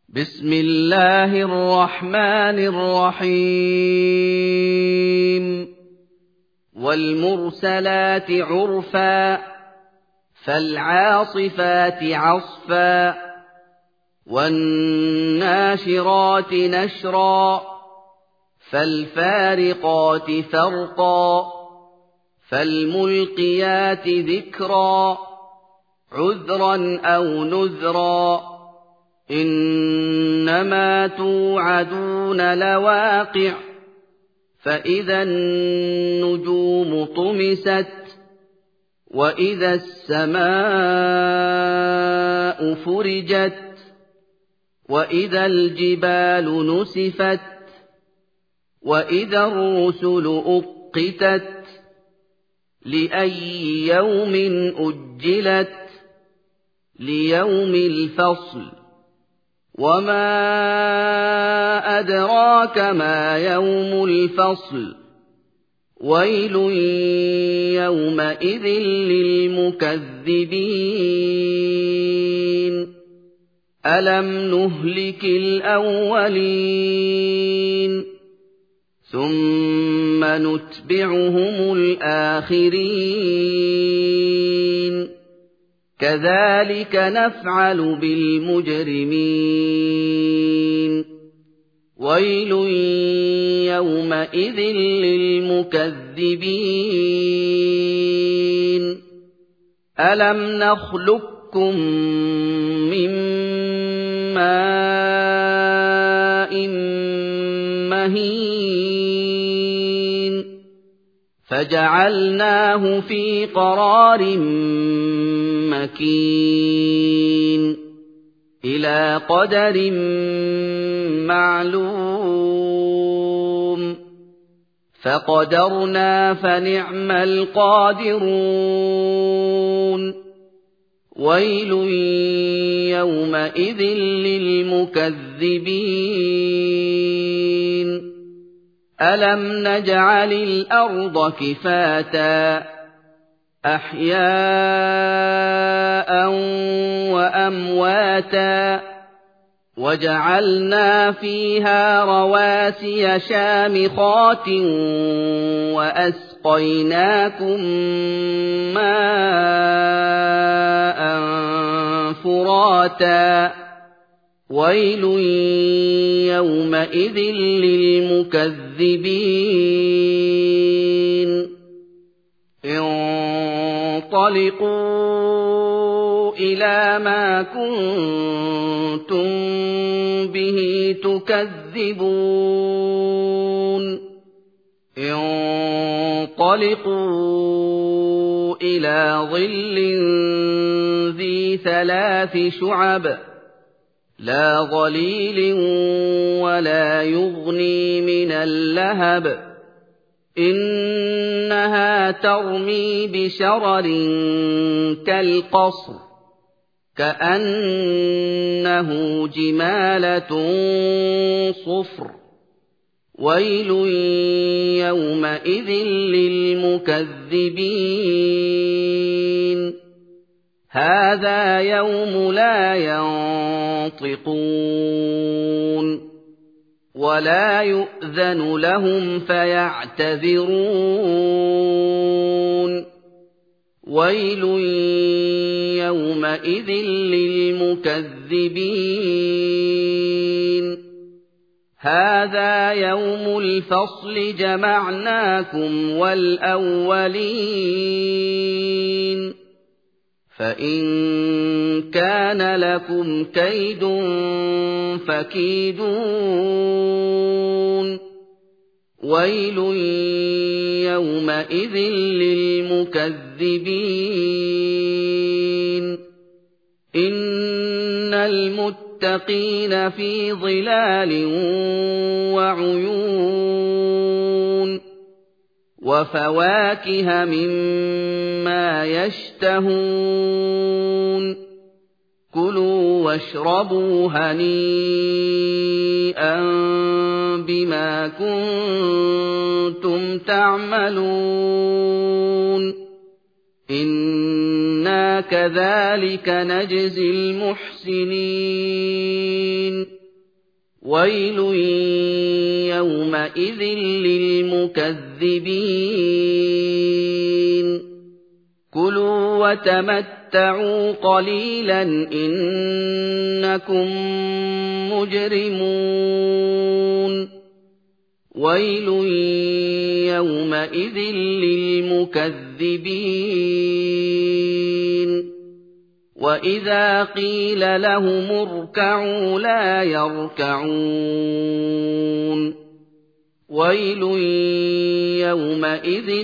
بسم الله الرحمن الرحيم والمرسلات عرفا فالعاصفات عصفا والناشرات نشرا فالفارقات فرقا فالملقيات ذكرا عذرا أو نذرا إنما توعدون لواقع فإذا النجوم طمست وإذا السماء فرجت وإذا الجبال نسفت وإذا الرسل أقتت لأي يوم أجلت ليوم الفصل وما أدراك ما يوم الفصل ويل يومئذ للمكذبين ألم نهلك الأولين ثم نتبعهم الآخرين كذلك نفعل بالمجرمين ويل يومئذ للمكذبين ألم نخلقكم من ماء مهين فجعلناه في قرار مكين إلى قدر معلوم فقدرنا فنعم القادرون ويل يومئذ للمكذبين ألم نجعل الأرض كفاتا أحياء وأمواتا وجعلنا فيها رواسي شامخات وأسقيناكم ماء فراتا ويل يومئذ للمكذبين انطلقوا إلى ما كنتم به تكذبون انطلقوا إلى ظل ذي 3 شعب لا ظليل ولا يغني من اللهب إنها ترمي بشرر كالقصر كأنه جمالة صفر ويل يومئذ للمكذبين هذا يوم لا ينطقون ولا يؤذن لهم فيعتذرون ويل يومئذ للمكذبين هذا يوم الفصل جمعناكم والأولين فإن كان لكم كيد فكيدون ويل يومئذ للمكذبين إن المتقين في ظلال وعيون وفواكه مما يشتهون كلوا واشربوا هنيئا بما كنتم تعملون إنا كذلك نجزي المحسنين ويل يومئذ للمكذبين كلوا وتمتعوا قليلا إنكم مجرمون ويل يومئذ للمكذبين وإذا قيل لهم اركعوا لا يركعون ويل يومئذ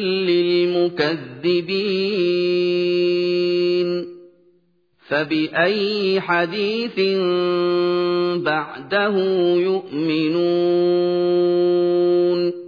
للمكذبين فبأي حديث بعده يؤمنون